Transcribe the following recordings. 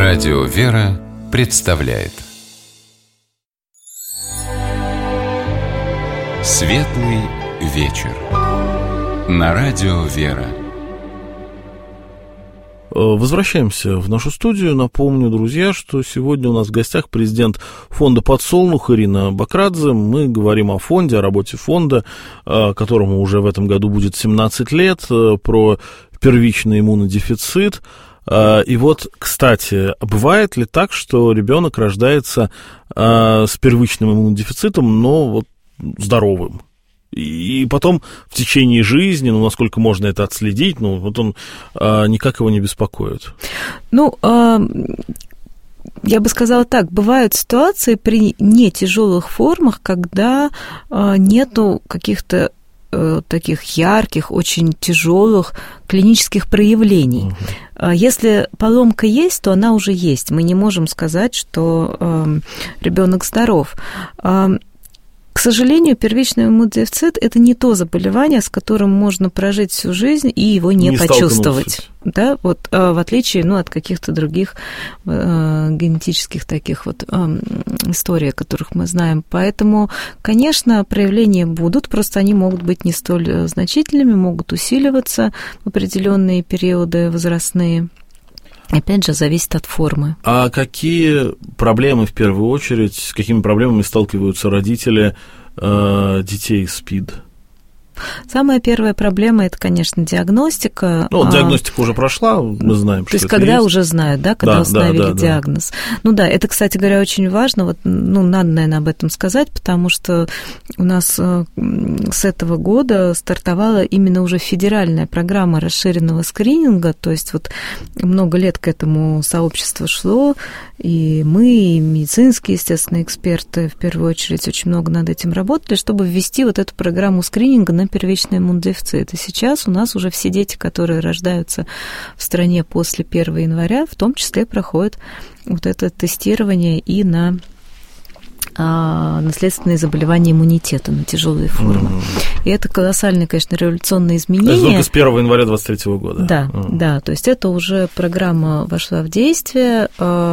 Радио «Вера» представляет Светлый вечер на Радио «Вера». Возвращаемся в нашу студию. Напомню, друзья, что сегодня у нас в гостях президент фонда «Подсолнух» Ирина Бакрадзе. Мы говорим о фонде, о работе фонда, которому уже в этом году будет 17 лет, про первичный иммунодефицит. И вот, кстати, бывает ли так, что ребенок рождается с первичным иммунодефицитом, но вот здоровым? И потом в течение жизни, насколько можно это отследить, вот он никак его не беспокоит. Я бы сказала так, бывают ситуации при нетяжелых формах, когда нету каких-то таких ярких, очень тяжелых клинических проявлений. Если поломка есть, то она уже есть. Мы не можем сказать, что ребенок здоров. К сожалению, первичный иммунодефицит – это не то заболевание, с которым можно прожить всю жизнь и его не почувствовать. Да? Вот, в отличие от каких-то других генетических таких историй, о которых мы знаем. Поэтому, конечно, проявления будут, просто они могут быть не столь значительными, могут усиливаться в определенные периоды возрастные. Опять же, зависит от формы. А какие проблемы, в первую очередь, с какими проблемами сталкиваются родители детей с СПИД? Самая первая проблема – это, конечно, диагностика. Диагностика уже прошла, мы знаем, что это есть. То есть, когда уже знают, когда установили диагноз. Это, кстати говоря, очень важно. Надо, наверное, об этом сказать, потому что у нас с этого года стартовала именно уже федеральная программа расширенного скрининга, то есть много лет к этому сообщество шло, и мы, и медицинские, естественно, эксперты, в первую очередь, очень много над этим работали, чтобы ввести эту программу скрининга на первичный иммунодефицит. И сейчас у нас уже все дети, которые рождаются в стране после 1 января, в том числе проходят это тестирование и на наследственные заболевания иммунитета, на тяжелые формы. И это колоссальное, конечно, революционное изменение. Это только с 1 января 2023 года. Да, то есть это уже программа вошла в действие.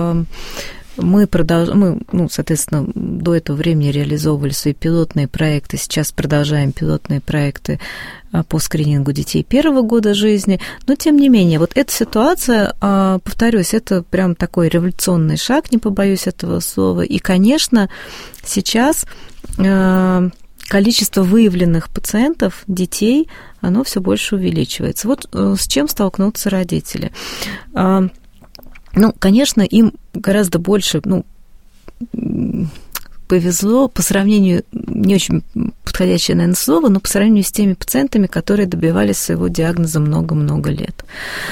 Мы, соответственно, до этого времени реализовывали свои пилотные проекты, сейчас продолжаем пилотные проекты по скринингу детей 1 года жизни, но, тем не менее, эта ситуация, повторюсь, это прям такой революционный шаг, не побоюсь этого слова, и, конечно, сейчас количество выявленных пациентов, детей, оно все больше увеличивается. С чем столкнутся родители? Конечно, им гораздо больше, повезло по сравнению, не очень подходящее, наверное, слово, но по сравнению с теми пациентами, которые добивались своего диагноза много-много лет.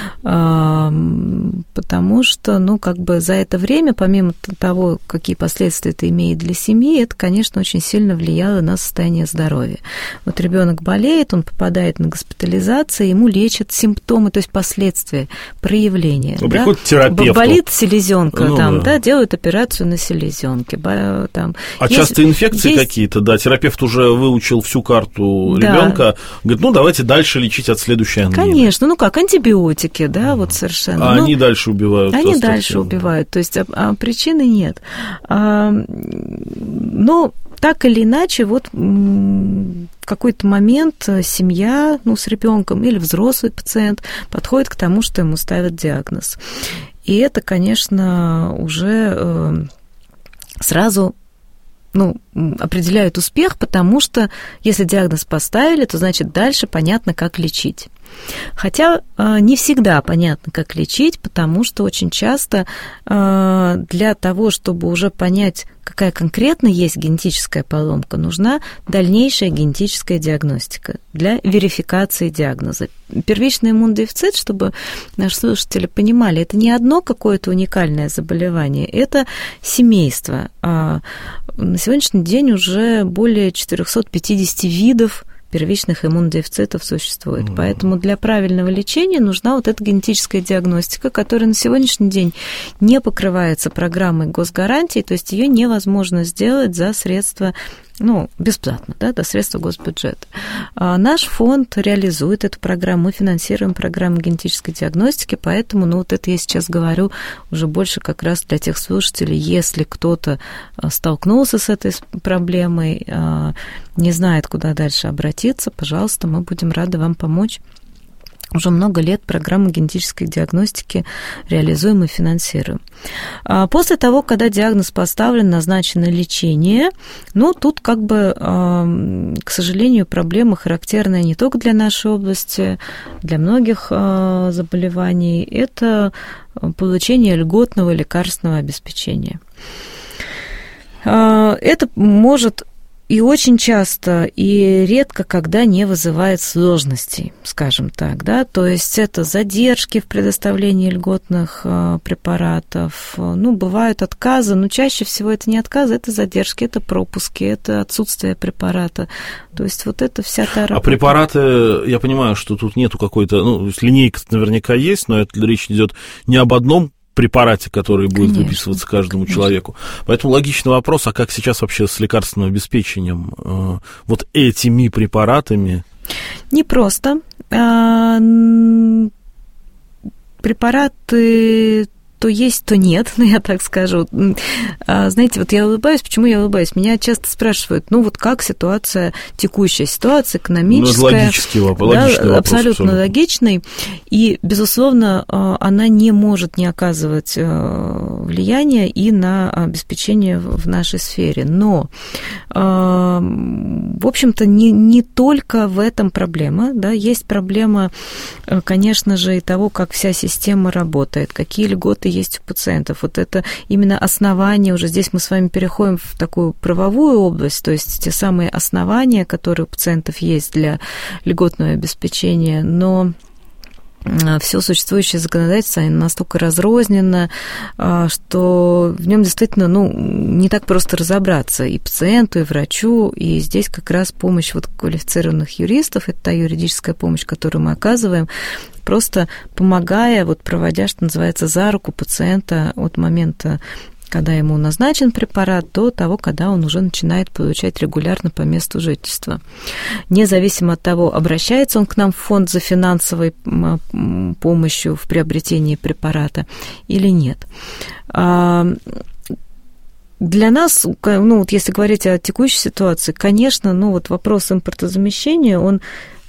Потому что, за это время, помимо того, какие последствия это имеет для семьи, это, конечно, очень сильно влияло на состояние здоровья. Ребенок болеет, он попадает на госпитализацию, ему лечат симптомы, то есть последствия, проявления. Приходит к терапевту. Болит селезенка, делают операцию на селезенке. Часто инфекции какие-то, терапевт уже выучил всю карту ребенка, говорит, давайте дальше лечить от следующей ангины. Конечно, антибиотики, совершенно. Они дальше убивают. Они дальше убивают, то есть причины нет. Но так или иначе, в какой-то момент семья, с ребенком или взрослый пациент подходит к тому, что ему ставят диагноз. И это, конечно, уже сразу определяют успех, потому что если диагноз поставили, то значит дальше понятно, как лечить. Хотя не всегда понятно, как лечить, потому что очень часто для того, чтобы уже понять, какая конкретно есть генетическая поломка, нужна дальнейшая генетическая диагностика для верификации диагноза. Первичный иммунодефицит, чтобы наши слушатели понимали, это не одно какое-то уникальное заболевание, это семейство. На сегодняшний день уже более 450 видов первичных иммунодефицитов существует. Поэтому для правильного лечения нужна эта генетическая диагностика, которая на сегодняшний день не покрывается программой госгарантий, то есть ее невозможно сделать за средства бесплатно, да, до средства госбюджета. Наш фонд реализует эту программу, мы финансируем программу генетической диагностики, поэтому, вот это я сейчас говорю уже больше как раз для тех слушателей, если кто-то столкнулся с этой проблемой, не знает, куда дальше обратиться, пожалуйста, мы будем рады вам помочь. Уже много лет программу генетической диагностики реализуем и финансируем. После того, когда диагноз поставлен, назначено лечение, тут к сожалению, проблема характерная не только для нашей области, для многих заболеваний, это получение льготного лекарственного обеспечения. Это может и очень часто, и редко, когда не вызывает сложностей, скажем так, да, то есть это задержки в предоставлении льготных препаратов, бывают отказы, но чаще всего это не отказы, это задержки, это пропуски, это отсутствие препарата, то есть вот это вся та работа. А препараты, я понимаю, что тут нету какой-то, линейка наверняка есть, но это речь идет не об одном препарате, который будет выписываться каждому человеку. Поэтому логичный вопрос, а как сейчас вообще с лекарственным обеспечением вот этими препаратами? Непросто. Препараты то есть, то нет, я так скажу. Знаете, вот я улыбаюсь, почему я улыбаюсь? Меня часто спрашивают, как ситуация, текущая ситуация экономическая. Это логический вопрос, да, абсолютно логичный. И, безусловно, она не может не оказывать влияния и на обеспечение в нашей сфере. Но, в общем-то, не только в этом проблема. Да, есть проблема, конечно же, и того, как вся система работает, какие льготы есть у пациентов. Вот это именно основание, уже здесь мы с вами переходим в такую правовую область, то есть те самые основания, которые у пациентов есть для льготного обеспечения, но все существующее законодательство настолько разрознено, что в нем действительно не так просто разобраться и пациенту, и врачу, и здесь как раз помощь квалифицированных юристов, это та юридическая помощь, которую мы оказываем, просто помогая, проводя, что называется, за руку пациента от момента, когда ему назначен препарат, до того, когда он уже начинает получать регулярно по месту жительства. Независимо от того, обращается он к нам в фонд за финансовой помощью в приобретении препарата или нет. Для нас, если говорить о текущей ситуации, конечно, вопрос импортозамещения, он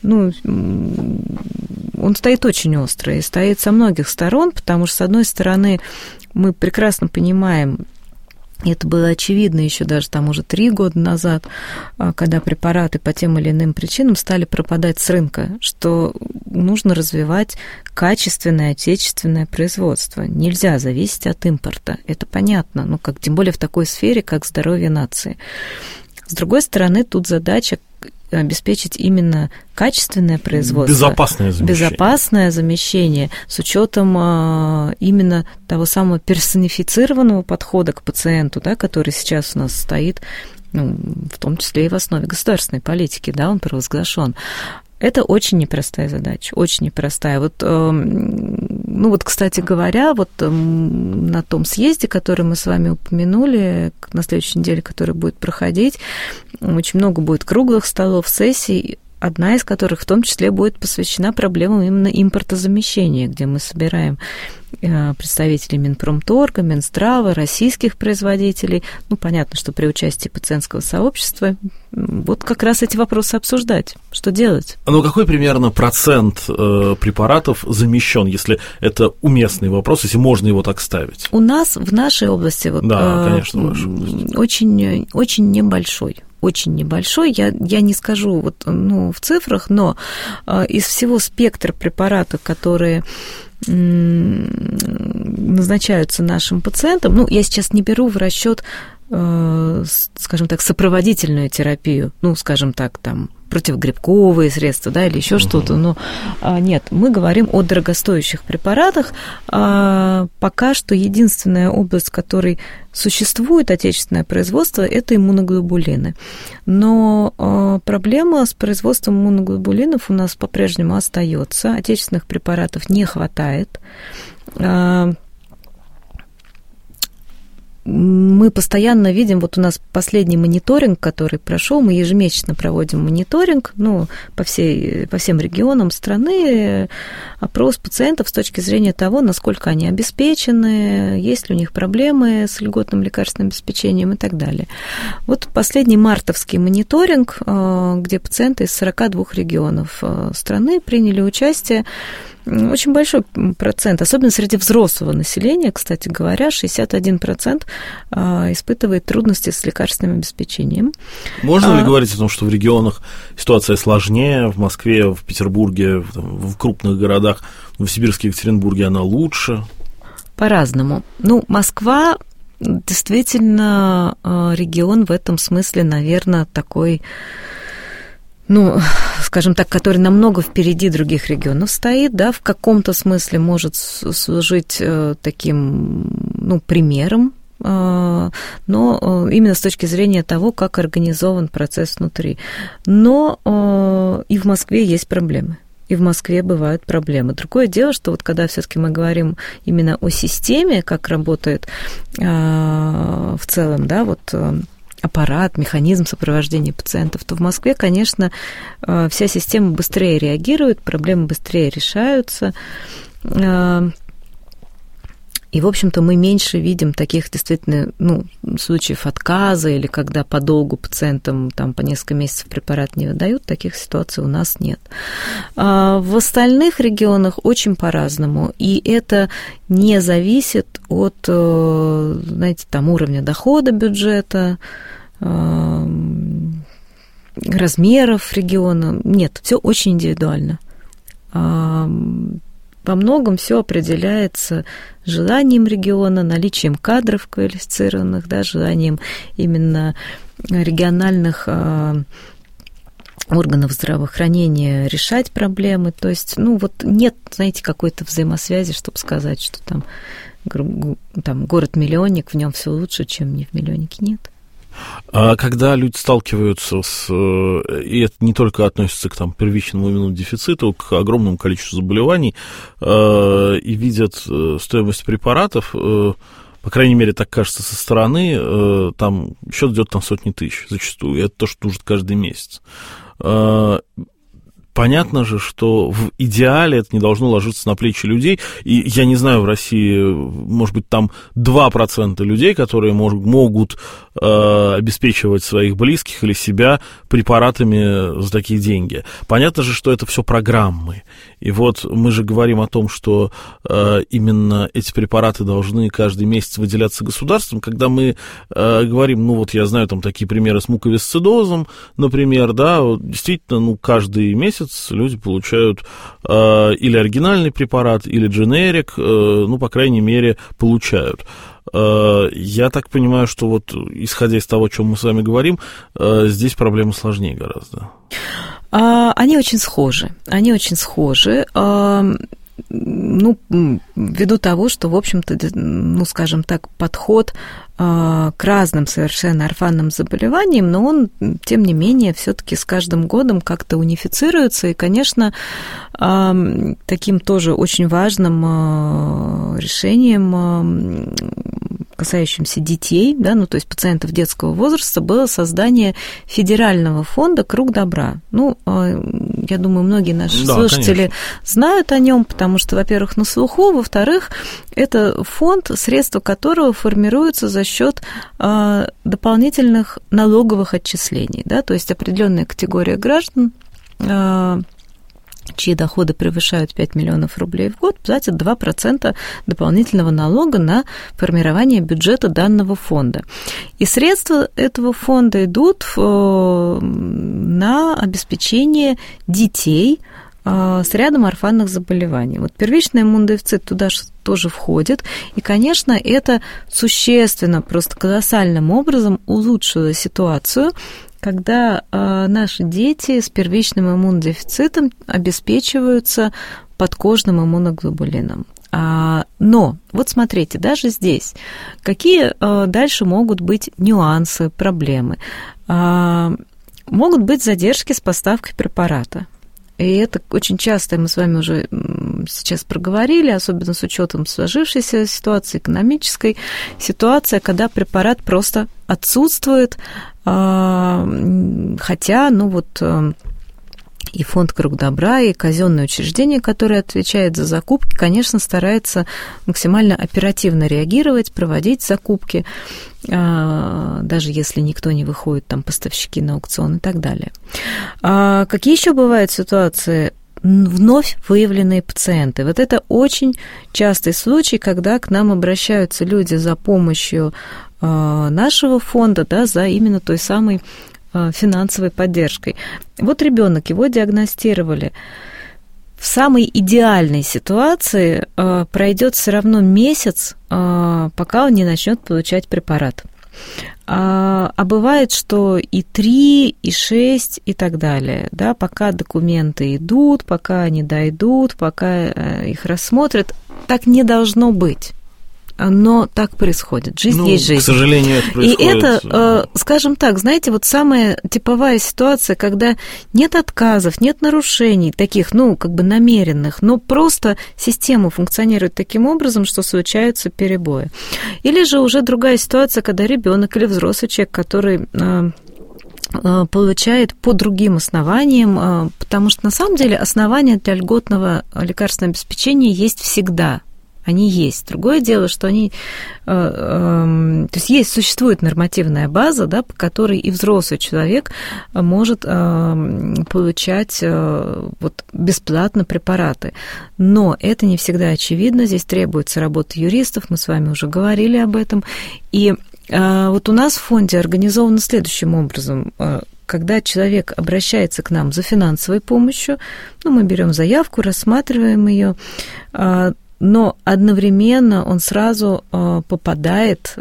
стоит очень остро и стоит со многих сторон, потому что, с одной стороны, мы прекрасно понимаем, и это было очевидно еще даже уже 3 года назад, когда препараты по тем или иным причинам стали пропадать с рынка, что нужно развивать качественное отечественное производство. Нельзя зависеть от импорта. Это понятно, тем более в такой сфере, как здоровье нации. С другой стороны, тут задача обеспечить именно качественное производство. Безопасное замещение с учетом именно того самого персонифицированного подхода к пациенту, да, который сейчас у нас стоит, в том числе и в основе государственной политики, да, он провозглашен. Это очень непростая задача, очень непростая. Кстати говоря, на том съезде, который мы с вами упомянули, на следующей неделе, который будет проходить, очень много будет круглых столов, сессий, одна из которых в том числе будет посвящена проблемам именно импортозамещения, где мы собираем представителей Минпромторга, Минздрава, российских производителей. Понятно, что при участии пациентского сообщества как раз эти вопросы обсуждать. Что делать? Какой примерно процент препаратов замещен, если это уместный вопрос, если можно его так ставить? У нас в нашей области да, конечно, в вашей области. Очень небольшой. Очень небольшой, я не скажу в цифрах, но из всего спектра препаратов, которые назначаются нашим пациентам, я сейчас не беру в расчет, скажем так, сопроводительную терапию, противогрибковые средства, да, или еще что-то, но нет, мы говорим о дорогостоящих препаратах. Пока что единственная область, в которой существует отечественное производство, это иммуноглобулины. Но проблема с производством иммуноглобулинов у нас по-прежнему остается. Отечественных препаратов не хватает. мы постоянно видим, вот у нас последний мониторинг, который прошел, мы ежемесячно проводим мониторинг, по всем регионам страны, опрос пациентов с точки зрения того, насколько они обеспечены, есть ли у них проблемы с льготным лекарственным обеспечением и так далее. Вот последний мартовский мониторинг, где пациенты из 42 регионов страны приняли участие, очень большой процент, особенно среди взрослого населения, кстати говоря, 61% испытывает трудности с лекарственным обеспечением. Можно ли говорить о том, что в регионах ситуация сложнее, в Москве, в Петербурге, в крупных городах, в Новосибирске, Екатеринбурге она лучше? По-разному. Москва действительно регион в этом смысле, наверное, такой... скажем так, который намного впереди других регионов стоит, да, в каком-то смысле может служить таким, примером, но именно с точки зрения того, как организован процесс внутри. Но и в Москве есть проблемы. И в Москве бывают проблемы. Другое дело, что вот когда все-таки мы говорим именно о системе, как работает в целом, да, вот аппарат, механизм сопровождения пациентов, то в Москве, конечно, вся система быстрее реагирует, проблемы быстрее решаются. И, в общем-то, мы меньше видим таких действительно, случаев отказа или когда подолгу пациентам по несколько месяцев препарат не выдают, таких ситуаций у нас нет. В остальных регионах очень по-разному, и это не зависит от, уровня дохода бюджета, размеров региона. Нет, все очень индивидуально. Во многом все определяется желанием региона, наличием кадров квалифицированных, да, желанием именно региональных органов здравоохранения решать проблемы. То есть, нет, какой-то взаимосвязи, чтобы сказать, что там город-миллионник, в нем все лучше, чем не в миллионнике, нет. А когда люди сталкиваются и это не только относится к первичному иммунодефициту, к огромному количеству заболеваний, и видят стоимость препаратов, по крайней мере, так кажется со стороны, там счет идет сотни тысяч зачастую, и это то, что нужно каждый месяц. Понятно же, что в идеале это не должно ложиться на плечи людей. И я не знаю, в России, может быть, там 2% людей, которые могут обеспечивать своих близких или себя препаратами за такие деньги. Понятно же, что это все программы. И вот мы же говорим о том, что именно эти препараты должны каждый месяц выделяться государством. Когда мы говорим, я знаю такие примеры с муковисцидозом, например, да, действительно, каждый месяц люди получают или оригинальный препарат, или дженерик, по крайней мере, получают. Я так понимаю, что исходя из того, о чем мы с вами говорим, здесь проблема сложнее гораздо. Они очень схожи. Ввиду того, что, в общем-то, скажем так, подход к разным совершенно орфанным заболеваниям, но он, тем не менее, все-таки с каждым годом как-то унифицируется, и, конечно, таким тоже очень важным решением, касающимся детей, да, то есть пациентов детского возраста, было создание федерального фонда «Круг добра». Я думаю, многие наши слушатели конечно. Знают о нем, потому что, во-первых, на слуху, во-вторых, это фонд, средства которого формируются за счет дополнительных налоговых отчислений, да, то есть определенная категория граждан, чьи доходы превышают 5 миллионов рублей в год, платят 2% дополнительного налога на формирование бюджета данного фонда. И средства этого фонда идут на обеспечение детей с рядом орфанных заболеваний. Первичный иммунодефицит туда тоже входит, и, конечно, это существенно, просто колоссальным образом улучшило ситуацию, когда наши дети с первичным иммунодефицитом обеспечиваются подкожным иммуноглобулином. Но, смотрите, даже здесь, какие дальше могут быть нюансы, проблемы? Могут быть задержки с поставкой препарата. И это очень часто, мы с вами уже сейчас проговорили, особенно с учетом сложившейся ситуации, экономической ситуации, когда препарат просто отсутствует, хотя, и фонд «Круг добра», и казенное учреждение, которое отвечает за закупки, конечно, старается максимально оперативно реагировать, проводить закупки, даже если никто не выходит, там, поставщики на аукцион и так далее. Какие еще бывают ситуации? Вновь выявленные пациенты. Вот это очень частый случай, когда к нам обращаются люди за помощью нашего фонда, да, за именно той самой финансовой поддержкой. Вот ребенок, его диагностировали. В самой идеальной ситуации пройдет все равно месяц, пока он не начнет получать препарат. А бывает, что и 3, и 6, и так далее, да, пока документы идут, пока они дойдут, пока их рассмотрят, так не должно быть. Но так происходит. Жизнь есть жизнь. К сожалению, это происходит. И это, скажем так, знаете, вот самая типовая ситуация, когда нет отказов, нет нарушений таких, намеренных, но просто система функционирует таким образом, что случаются перебои. Или же уже другая ситуация, когда ребенок или взрослый человек, который получает по другим основаниям, потому что на самом деле основания для льготного лекарственного обеспечения есть всегда. Они есть. Другое дело, что они... То есть существует нормативная база, да, по которой и взрослый человек может получать бесплатно препараты. Но это не всегда очевидно. Здесь требуется работа юристов, мы с вами уже говорили об этом. И вот у нас в фонде организовано следующим образом. Когда человек обращается к нам за финансовой помощью, мы берем заявку, рассматриваем ее, но одновременно он сразу попадает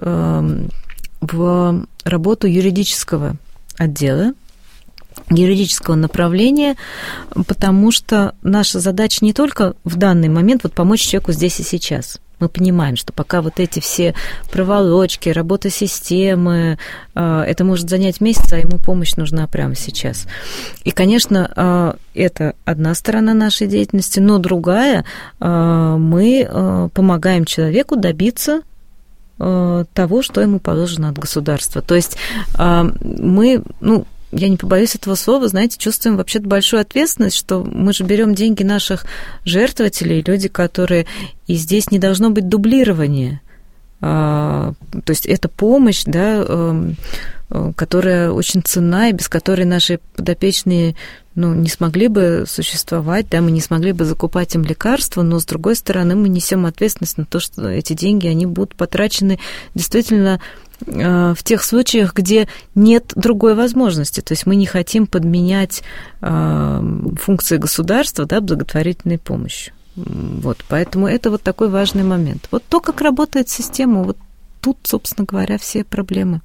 в работу юридического отдела, юридического направления, потому что наша задача не только в данный момент помочь человеку здесь и сейчас. Мы понимаем, что пока вот эти все проволочки, работа системы, это может занять месяц, а ему помощь нужна прямо сейчас. И, конечно, это одна сторона нашей деятельности, но другая, мы помогаем человеку добиться того, что ему положено от государства. То есть мы, я не побоюсь этого слова, знаете, чувствуем вообще-то большую ответственность, что мы же берем деньги наших жертвователей, люди, которые... И здесь не должно быть дублирования. То есть это помощь, да, которая очень ценна, и без которой наши подопечные не смогли бы существовать, да, мы не смогли бы закупать им лекарства, но, с другой стороны, мы несем ответственность на то, что эти деньги, они будут потрачены действительно в тех случаях, где нет другой возможности. То есть мы не хотим подменять функции государства, да, благотворительной помощью. Поэтому это такой важный момент. То, как работает система, тут, собственно говоря, все проблемы.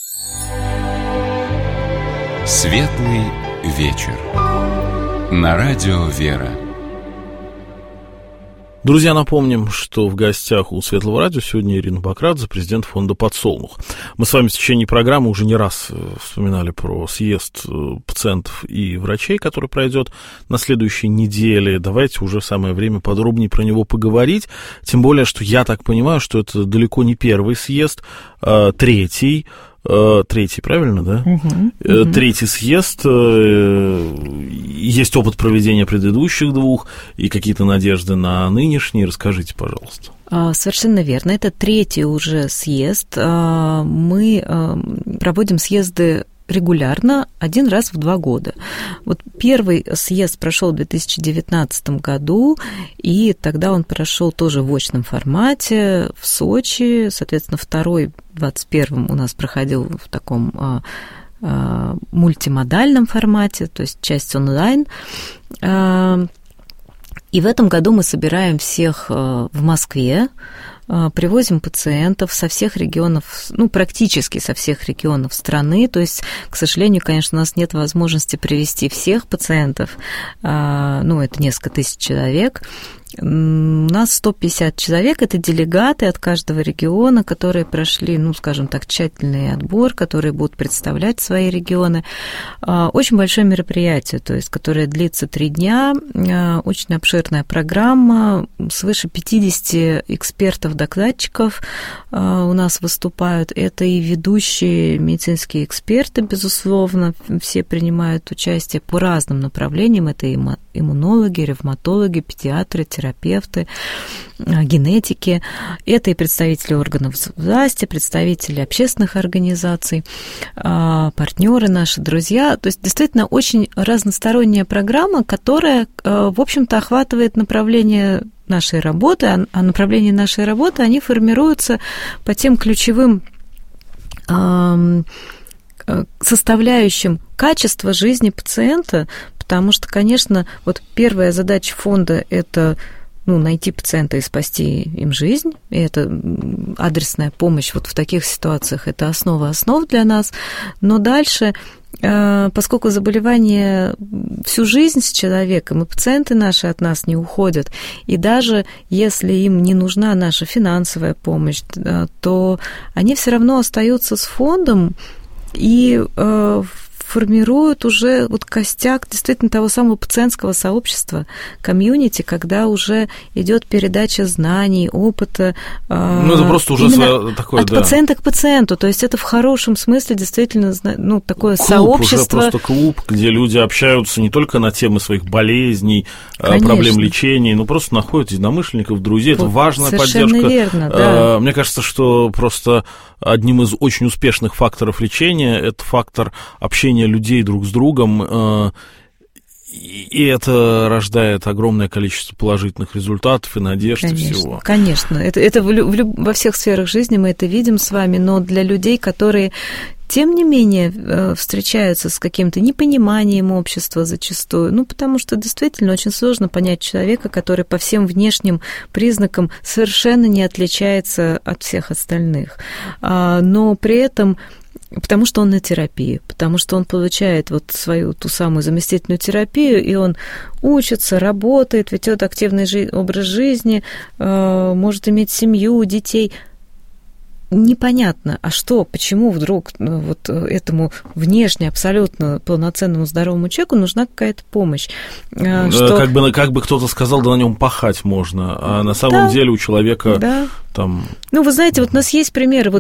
Светлый вечер. На радио «Вера». Друзья, напомним, что в гостях у Светлого радио сегодня Ирина Бакрадзе, президент фонда «Подсолнух». Мы с вами в течение программы уже не раз вспоминали про съезд пациентов и врачей, который пройдет на следующей неделе. Давайте уже самое время подробнее про него поговорить. Тем более, что я так понимаю, что это далеко не первый съезд, третий, правильно, да? Третий съезд, есть опыт проведения предыдущих 2 и какие-то надежды на нынешний. Расскажите, пожалуйста. Совершенно верно. Это 3-й уже съезд. Мы проводим съезды регулярно, 1 раз в 2 года. Первый съезд прошел в 2019 году, и тогда он прошел тоже в очном формате в Сочи. Соответственно, второй в 2021 у нас проходил в таком мультимодальном формате, то есть часть онлайн. И в этом году мы собираем всех в Москве, привозим пациентов со всех регионов, практически со всех регионов страны. То есть, к сожалению, конечно, у нас нет возможности привезти всех пациентов, это несколько тысяч человек. У нас 150 человек, это делегаты от каждого региона, которые прошли, ну, скажем так, тщательный отбор, которые будут представлять свои регионы. Очень большое мероприятие, то есть, которое длится 3 дня, очень обширная программа, свыше 50 экспертов-докладчиков у нас выступают. Это и ведущие медицинские эксперты, безусловно, все принимают участие по разным направлениям, это иммунологи, ревматологи, педиатры, терапевты, генетики, это и представители органов власти, представители общественных организаций, партнеры наши, друзья. То есть действительно очень разносторонняя программа, которая, в общем-то, охватывает направление нашей работы, а направления нашей работы, они формируются по тем ключевым составляющим качества жизни пациента, потому что, конечно, вот первая задача фонда – это найти пациента и спасти им жизнь, и это адресная помощь вот в таких ситуациях, это основа основ для нас, но дальше, поскольку заболевание всю жизнь с человеком, и пациенты наши от нас не уходят, и даже если им не нужна наша финансовая помощь, то они все равно остаются с фондом, и формируют уже вот костяк действительно того самого пациентского сообщества, комьюнити, когда уже идет передача знаний, опыта. Это просто уже такое, от пациента к пациенту, то есть это в хорошем смысле действительно такое клуб, сообщество. Уже просто клуб, где люди общаются не только на темы своих болезней, проблем лечения, но просто находят единомышленников, друзей. Это важная совершенно поддержка. Верно, да. Мне кажется, что просто одним из очень успешных факторов лечения это фактор общения людей друг с другом, и это рождает огромное количество положительных результатов и надежд, и всего. Конечно, это во всех сферах жизни мы это видим с вами, но для людей, которые тем не менее встречаются с каким-то непониманием общества зачастую, потому что действительно очень сложно понять человека, который по всем внешним признакам совершенно не отличается от всех остальных, но при этом потому что он на терапии, потому что он получает вот свою ту самую заместительную терапию, и он учится, работает, ведет активный образ жизни, может иметь семью, детей. Непонятно, а что, почему вдруг вот этому внешне абсолютно полноценному здоровому человеку нужна какая-то помощь? Как бы кто-то сказал, да на нем пахать можно, а на самом деле у человека там... вы знаете, вот у нас есть примеры,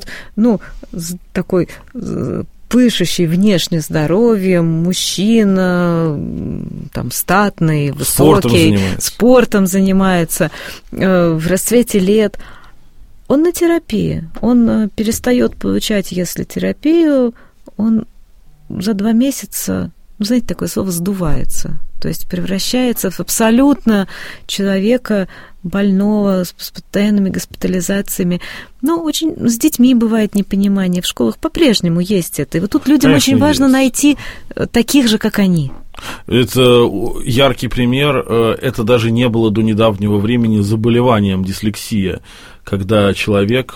такой пышущий внешне здоровьем мужчина, там, статный, высокий, спортом занимается, в расцвете лет. Он на терапии, он перестает получать, если терапию, он за 2 месяца, знаете, такое слово, сдувается, то есть превращается в абсолютно человека больного, с постоянными госпитализациями. Очень с детьми бывает непонимание, в школах по-прежнему есть это. И вот тут людям очень важно найти таких же, как они. Это яркий пример, это даже не было до недавнего времени заболеванием дислексия, когда человек,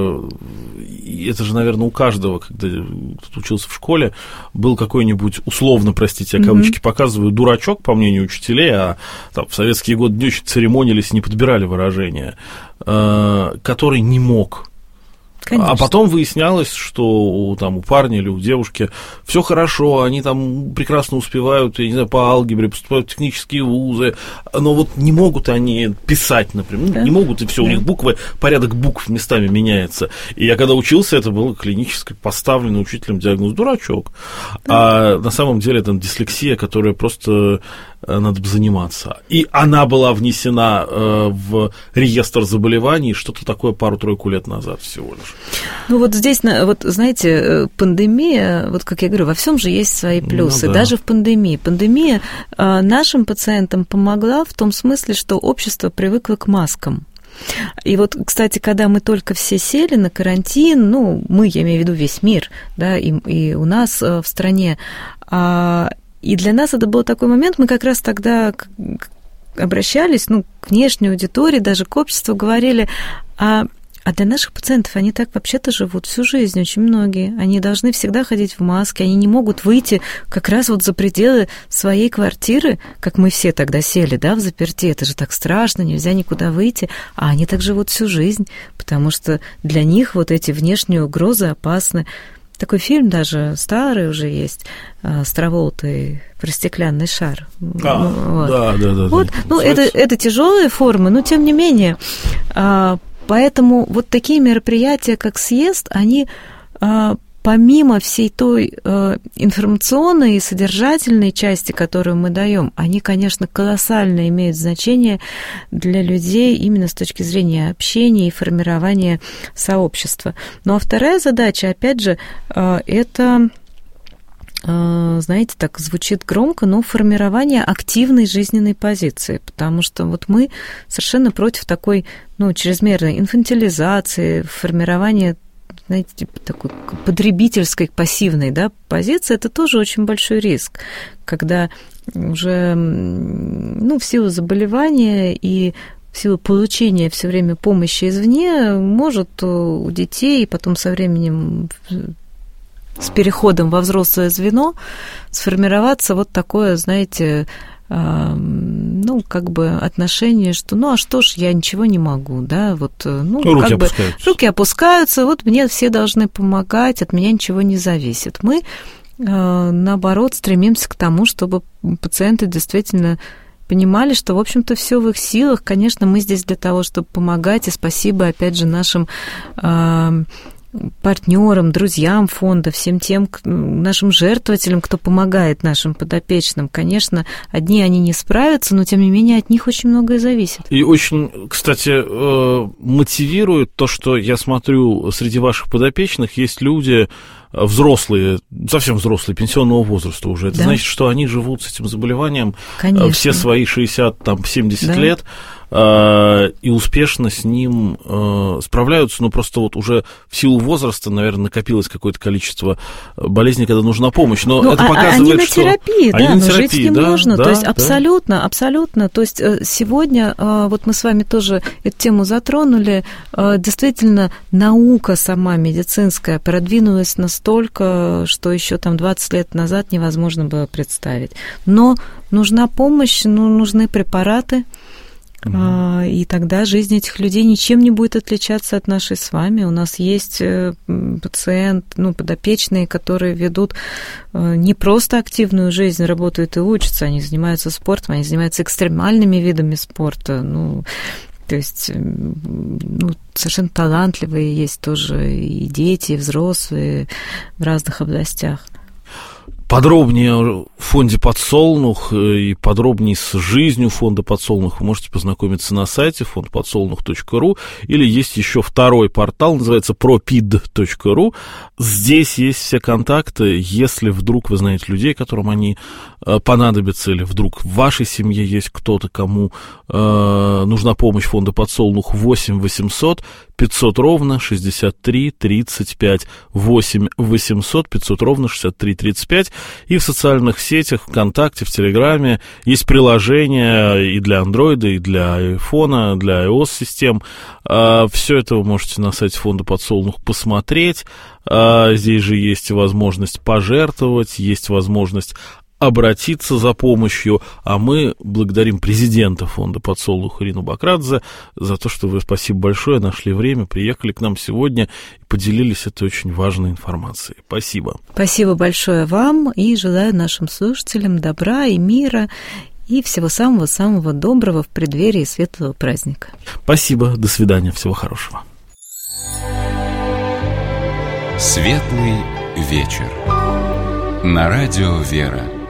это же, наверное, у каждого, когда кто-то учился в школе, был какой-нибудь, условно, простите, я кавычки показываю, дурачок, по мнению учителей, а там, в советские годы не очень церемонились, не подбирали выражения, который не мог. Конечно. А потом выяснялось, что у парня или у девушки все хорошо, они там прекрасно успевают, я не знаю, по алгебре, поступают в технические вузы, но не могут они писать, например, не могут, и все, у них буквы, порядок букв местами меняется. И я когда учился, это был клинически поставленный учителем диагноз дурачок. А на самом деле это дислексия, которая просто надо бы заниматься. И она была внесена в реестр заболеваний, что-то такое пару-тройку лет назад всего лишь. Здесь, знаете, пандемия, как я говорю, во всем же есть свои плюсы, даже в пандемии. Пандемия нашим пациентам помогла в том смысле, что общество привыкло к маскам. И кстати, когда мы только все сели на карантин, мы, я имею в виду весь мир, да, и у нас в стране, и для нас это был такой момент, мы как раз тогда обращались, к внешней аудитории, даже к обществу, говорили, а А для наших пациентов они так вообще-то живут всю жизнь, очень многие. Они должны всегда ходить в маске, они не могут выйти как раз вот за пределы своей квартиры, как мы все тогда сели, да, в заперти. Это же так страшно, нельзя никуда выйти. А они так живут всю жизнь, потому что для них вот эти внешние угрозы опасны. Такой фильм даже старый уже есть, с Траволтой, про стеклянный шар. Вот. Да. Вот. Ну, это тяжелые формы, но тем не менее. Поэтому вот такие мероприятия, как съезд, они помимо всей той информационной и содержательной части, которую мы даем, они, конечно, колоссально имеют значение для людей именно с точки зрения общения и формирования сообщества. Ну а вторая задача, опять же, это, знаете, так звучит громко, но формирование активной жизненной позиции, потому что вот мы совершенно против такой, чрезмерной инфантилизации, формирования, знаете, типа такой потребительской, пассивной, да, позиции. Это тоже очень большой риск, когда уже, в силу заболевания и в силу получения все время помощи извне может у детей и потом со временем с переходом во взрослое звено сформироваться вот такое, знаете, отношение, что, а что ж, я ничего не могу, да, вот, руки опускаются, вот мне все должны помогать, от меня ничего не зависит. Мы, наоборот, стремимся к тому, чтобы пациенты действительно понимали, что, в общем-то, все в их силах. Конечно, мы здесь для того, чтобы помогать, и спасибо, опять же, нашим партнерам, друзьям фонда, всем тем нашим жертвователям, кто помогает нашим подопечным. Конечно, одни они не справятся, но, тем не менее, от них очень многое зависит. И очень, кстати, мотивирует то, что я смотрю, среди ваших подопечных есть люди взрослые, совсем взрослые, пенсионного возраста уже. Это значит, что они живут с этим заболеванием все свои 60-70 лет, и успешно с ним справляются, но просто вот уже в силу возраста, наверное, накопилось какое-то количество болезней, когда нужна помощь. Но это показывает, они на терапии, что... Они на терапии, жить с ним нужно. То есть абсолютно. То есть сегодня, вот мы с вами тоже эту тему затронули, действительно, наука сама медицинская продвинулась настолько, что еще там 20 лет назад невозможно было представить. Но нужна помощь, нужны препараты, и тогда жизнь этих людей ничем не будет отличаться от нашей с вами. У нас есть подопечные, которые ведут не просто активную жизнь, работают и учатся, они занимаются спортом, они занимаются экстремальными видами спорта, то есть, совершенно талантливые есть тоже и дети, и взрослые в разных областях. Подробнее о фонде «Подсолнух» и подробнее с жизнью фонда «Подсолнух» вы можете познакомиться на сайте fondpodsolnuх.ru, или есть еще второй портал, называется propid.ru. Здесь есть все контакты, если вдруг вы знаете людей, которым они понадобятся, или вдруг в вашей семье есть кто-то, кому нужна помощь фонда «Подсолнух», 8 800 500 ровно 63 35, 8 800 500 ровно 63 35. И в социальных сетях, ВКонтакте, в Телеграме есть приложения и для Андроида, и для айфона, для iOS-систем. Все это вы можете на сайте фонда «Подсолнух» посмотреть. Здесь же есть возможность пожертвовать, есть возможность обратиться за помощью, а мы благодарим президента фонда «Подсолнух» Ирину Бакрадзе за то, что вы, спасибо большое, нашли время, приехали к нам сегодня и поделились этой очень важной информацией. Спасибо. Спасибо большое вам и желаю нашим слушателям добра и мира и всего самого-самого доброго в преддверии светлого праздника. Спасибо, до свидания, всего хорошего. Светлый вечер. На радио «Вера».